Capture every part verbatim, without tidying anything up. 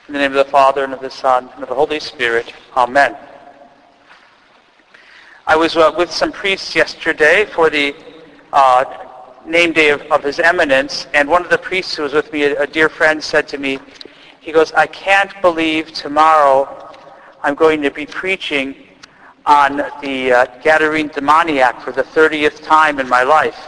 In the name of the Father, and of the Son, and of the Holy Spirit. Amen. I was uh, with some priests yesterday for the uh, name day of, of His Eminence, and one of the priests who was with me, a, a dear friend, said to me, he goes, I can't believe tomorrow I'm going to be preaching on the uh, Gadarene demoniac for the thirtieth time in my life.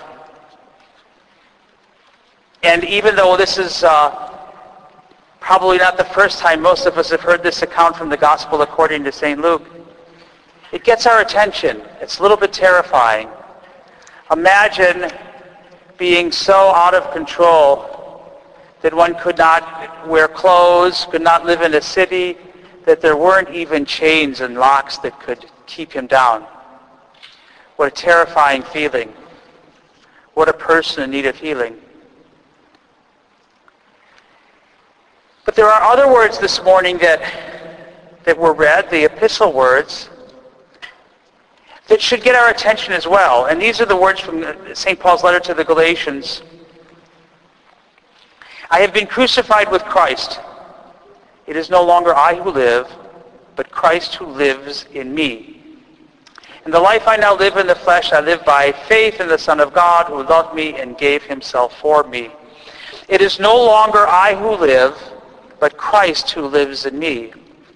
And even though this is uh, probably not the first time most of us have heard this account from the Gospel according to Saint Luke, it gets our attention. It's a little bit terrifying. Imagine being so out of control that one could not wear clothes, could not live in a city, that there weren't even chains and locks that could keep him down. What a terrifying feeling. What a person in need of healing. But there are other words this morning that, that were read, the epistle words, that should get our attention as well. And these are the words from Saint Paul's letter to the Galatians. I have been crucified with Christ. It is no longer I who live, but Christ who lives in me. And the life I now live in the flesh, I live by faith in the Son of God who loved me and gave himself for me. It is no longer I who live, but Christ who lives in me.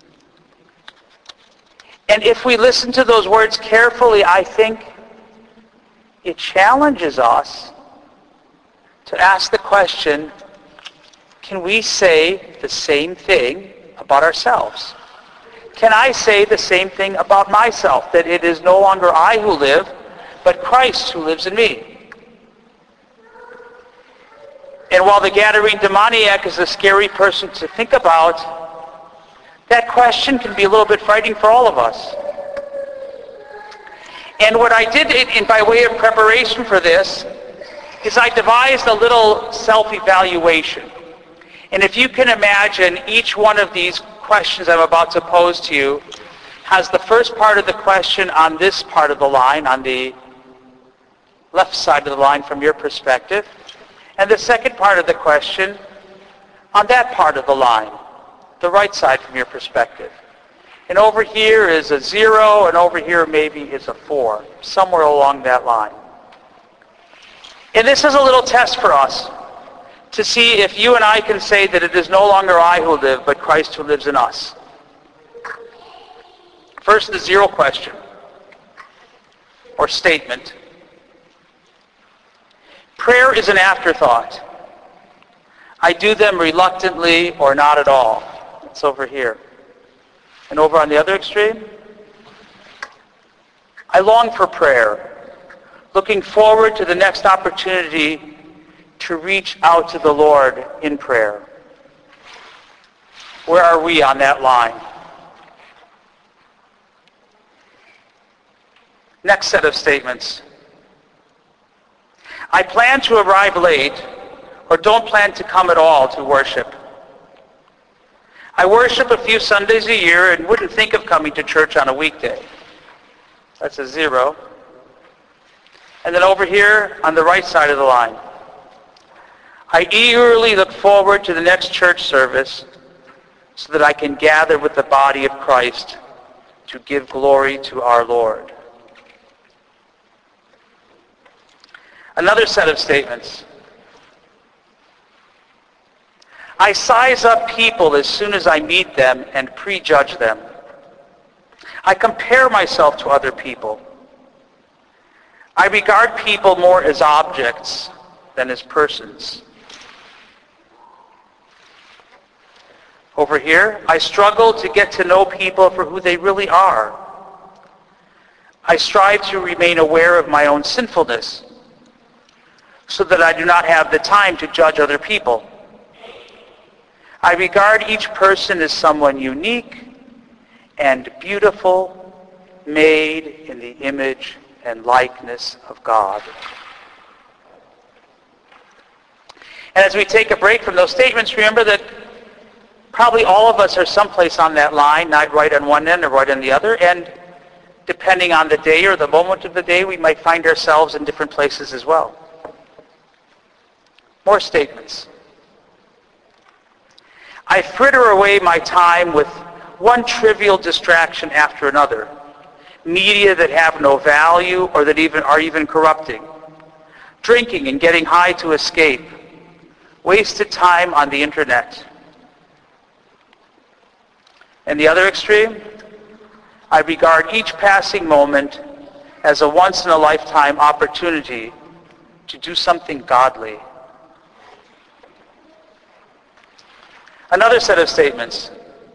And if we listen to those words carefully, I think it challenges us to ask the question, can we say the same thing about ourselves? Can I say the same thing about myself, that it is no longer I who live, but Christ who lives in me? And while the Gadarene demoniac is a scary person to think about, that question can be a little bit frightening for all of us. And what I did in, in by way of preparation for this is I devised a little self-evaluation. And if you can imagine, each one of these questions I'm about to pose to you has the first part of the question on this part of the line, on the left side of the line from your perspective, and the second part of the question on that part of the line, the right side from your perspective. And over here is a zero, and over here maybe is a four, somewhere along that line. And this is a little test for us to see if you and I can say that it is no longer I who live, but Christ who lives in us. First, the zero question, or statement. Prayer is an afterthought. I do them reluctantly or not at all. It's over here. And over on the other extreme, I long for prayer, looking forward to the next opportunity to reach out to the Lord in prayer. Where are we on that line? Next set of statements. I plan to arrive late or don't plan to come at all to worship. I worship a few Sundays a year and wouldn't think of coming to church on a weekday. That's a zero. And then over here on the right side of the line, I eagerly look forward to the next church service so that I can gather with the body of Christ to give glory to our Lord. Another set of statements. I size up people as soon as I meet them and prejudge them. I compare myself to other people. I regard people more as objects than as persons. Over here, I struggle to get to know people for who they really are. I strive to remain aware of my own sinfulness so that I do not have the time to judge other people. I regard each person as someone unique and beautiful, made in the image and likeness of God. And as we take a break from those statements, remember that probably all of us are someplace on that line, not right on one end or right on the other, and depending on the day or the moment of the day, we might find ourselves in different places as well. More statements. I fritter away my time with one trivial distraction after another. Media that have no value or that even are even corrupting. Drinking and getting high to escape. Wasted time on the internet. And the other extreme, I regard each passing moment as a once-in-a-lifetime opportunity to do something godly. Another set of statements.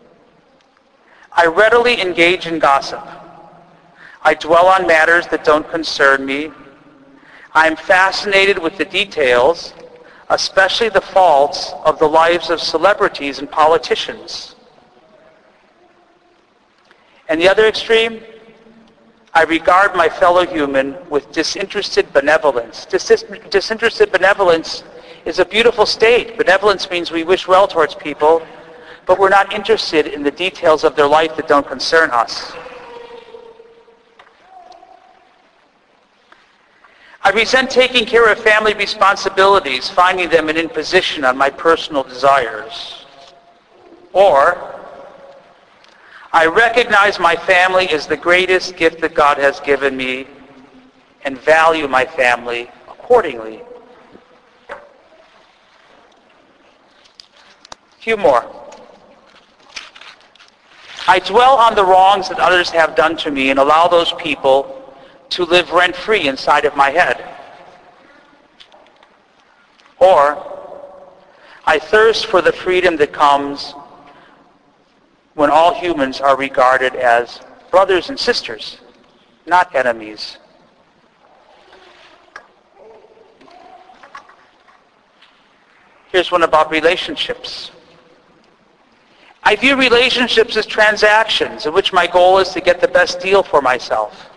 I readily engage in gossip. I dwell on matters that don't concern me. I am fascinated with the details, especially the faults of the lives of celebrities and politicians. And the other extreme, I regard my fellow human with disinterested benevolence. Dis- disinterested benevolence is a beautiful state. Benevolence means we wish well towards people, but we're not interested in the details of their life that don't concern us. I resent taking care of family responsibilities, finding them an imposition on my personal desires. Or, I recognize my family as the greatest gift that God has given me and value my family accordingly. A few more. I dwell on the wrongs that others have done to me and allow those people to live rent-free inside of my head. Or, I thirst for the freedom that comes when all humans are regarded as brothers and sisters, not enemies. Here's one about relationships. I view relationships as transactions in which my goal is to get the best deal for myself.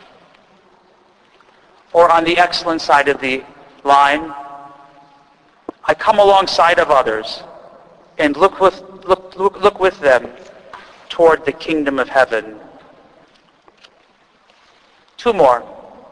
Or on the excellent side of the line, I come alongside of others and look with, look, look, look with them toward the kingdom of heaven. Two more.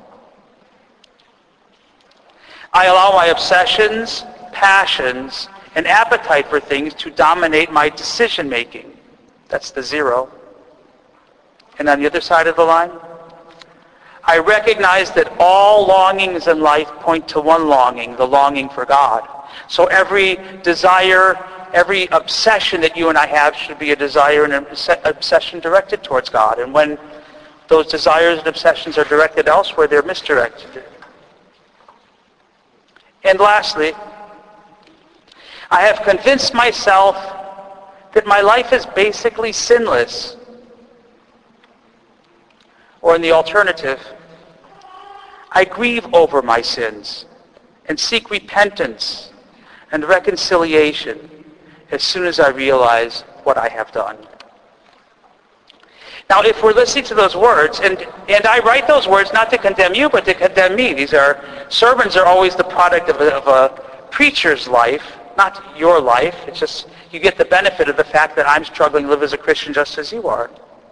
I allow my obsessions, passions, and appetite for things to dominate my decision making. That's the zero. And on the other side of the line, I recognize that all longings in life point to one longing, the longing for God. So every desire, every obsession that you and I have should be a desire and an obsession directed towards God. And when those desires and obsessions are directed elsewhere, they're misdirected. And lastly, I have convinced myself that my life is basically sinless. Or in the alternative, I grieve over my sins and seek repentance and reconciliation as soon as I realize what I have done. Now, if we're listening to those words, and, and I write those words not to condemn you, but to condemn me. These are, sermons are always the product of a, of a preacher's life, not your life. It's just, you get the benefit of the fact that I'm struggling to live as a Christian just as you are.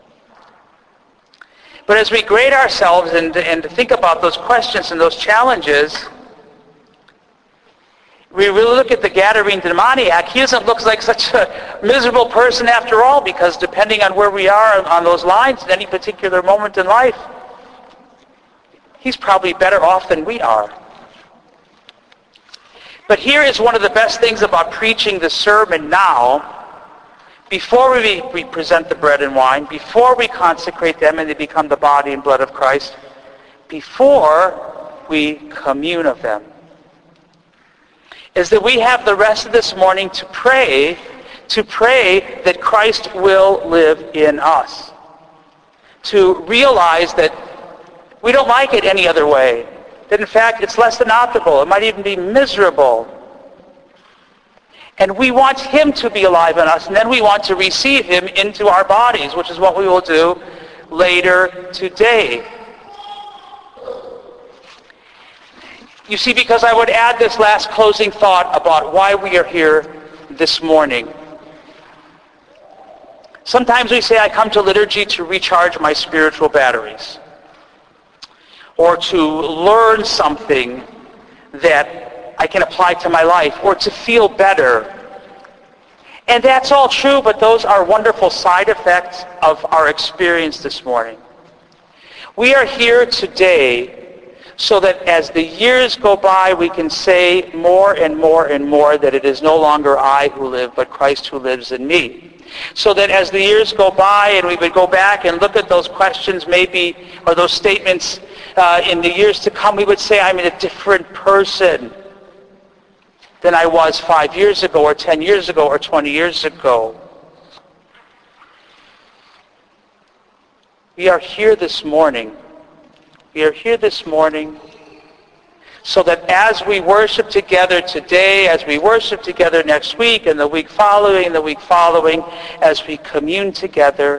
But as we grade ourselves and, and think about those questions and those challenges, we really look at the Gadarene demoniac. He doesn't look like such a miserable person after all, because depending on where we are on those lines at any particular moment in life, he's probably better off than we are. But here is one of the best things about preaching the sermon now. Before we, we present the bread and wine, before we consecrate them and they become the body and blood of Christ, before we commune of them, is that we have the rest of this morning to pray, to pray that Christ will live in us. To realize that we don't like it any other way. That in fact it's less than optimal. It might even be miserable. And we want him to be alive in us, and then we want to receive him into our bodies, which is what we will do later today. You see, because I would add this last closing thought about why we are here this morning. Sometimes we say, I come to liturgy to recharge my spiritual batteries, or to learn something that I can apply to my life, or to feel better. And that's all true, but those are wonderful side effects of our experience this morning. We are here today so that as the years go by, we can say more and more and more that it is no longer I who live, but Christ who lives in me. So that as the years go by and we would go back and look at those questions maybe, or those statements uh, in the years to come, we would say, I'm a different person than I was five years ago, or ten years ago, or twenty years ago. We are here this morning. We are here this morning so that as we worship together today, as we worship together next week, and the week following, and the week following, as we commune together,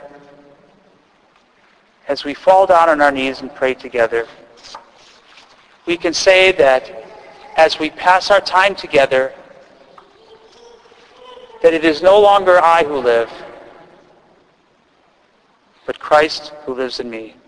as we fall down on our knees and pray together, we can say that as we pass our time together, that it is no longer I who live, but Christ who lives in me.